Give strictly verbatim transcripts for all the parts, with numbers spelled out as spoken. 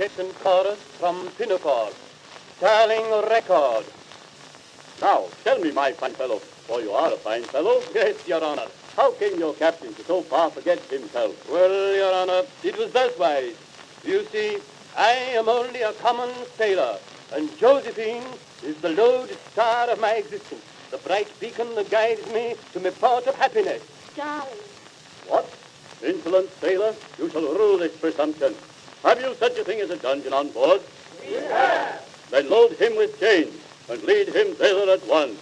quartet and chorus from Pinafore. Sterling record. Now, tell me, my fine fellow, for you are a fine fellow. Yes, Your Honor. How came your captain to so far forget himself? Well, Your Honor, it was this way. You see, I am only a common sailor, and Josephine is the lodestar of my existence, the bright beacon that guides me to my port of happiness. Darling. What? Insolent sailor, you shall rule this presumption. Have you such a thing as a dungeon on board? We have. Then load him with chains and lead him thither at once.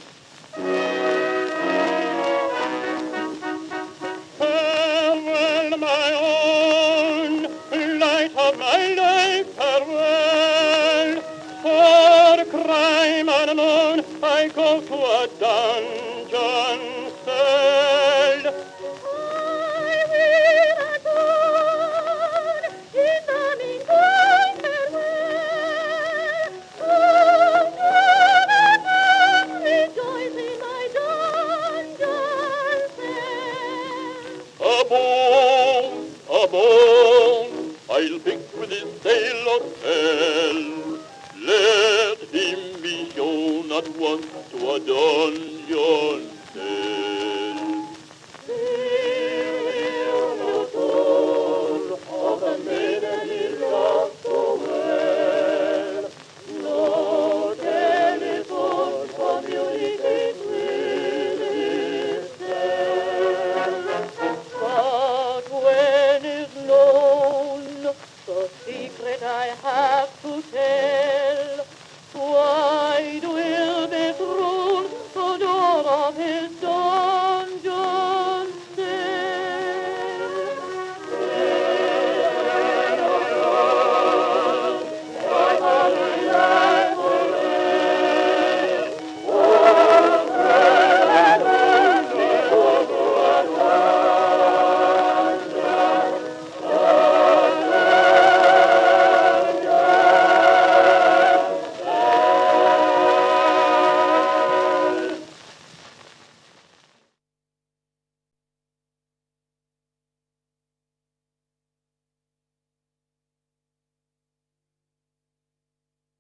Farewell, my own, light of my life, farewell. For crime unknown, I go to a dungeon cell. I will adorn in the meantime farewell. Oh, never, never rejoice in my dungeon cell. A bone, a bone, I'll pick with his sail of hell. Let him be shown at once to a dungeon